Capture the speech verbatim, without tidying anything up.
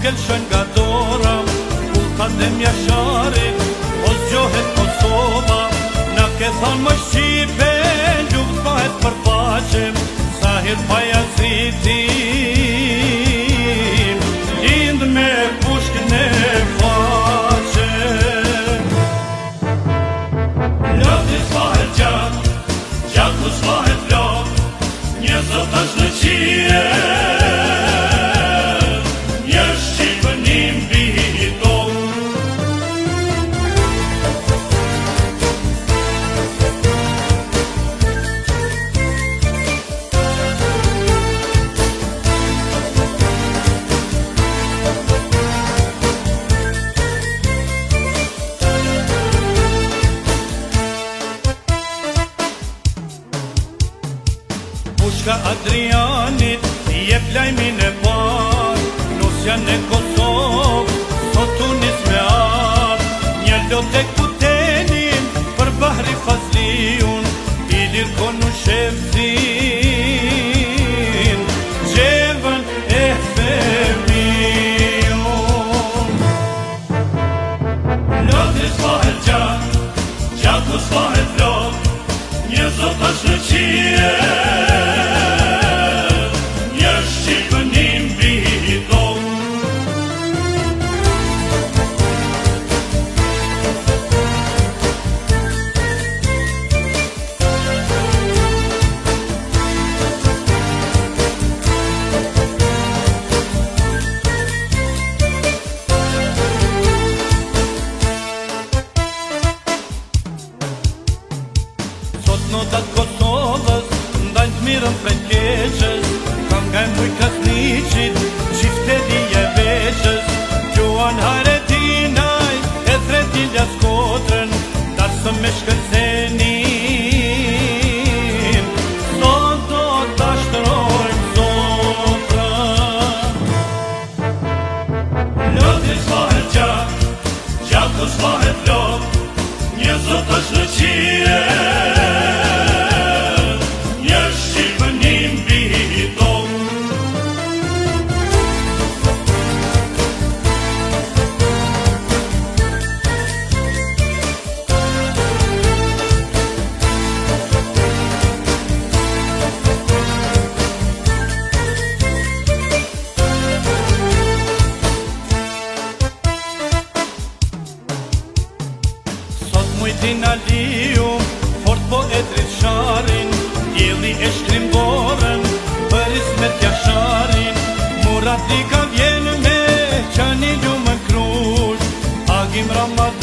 gjelshën nga dora, Kullkat dhe mjasharit, o zgjohet Kosova. Na ke thonë më Shqipe, luft bëhet për paqem, sa her Pajazitin lind me pushkën e faqem. Loti s'fahet gjak, gjaku s'fahet lok, një zot është në qije, një Shqipën i mbi tokë. Pushka Adrianit, jep lajmin e par, Nosjan e Kosovë, sot unis me ardh. Një lote kutenin, për Bahri Fazliun, i lirkonu shefzin, gjevën e femiun. Lote s'fahet gjak, gjaku s'fahet lok, një zot është në qije, një Shqipën i mbi tokë. Sot notat Kosovës ndajnë të mirën prej keqës, kam nga e muj Kasniqit, qifteli e veqës. Gjuan Haretinaj e Tretilja Skotrën, dasëm me Shkëllzenin, sot do t'a shtrojmë Zotrën. Loti s'fahet gjak, gjaku s'fahet lok, një zot është në qije, një Shqipën i mbi tokë. Sot Mujtin Aliu, fort po e drit sharin, Djeli e shkrim dorën, për Ismet Jasharin. Murat Lika vjen me qani lumën krush, Agim Ramad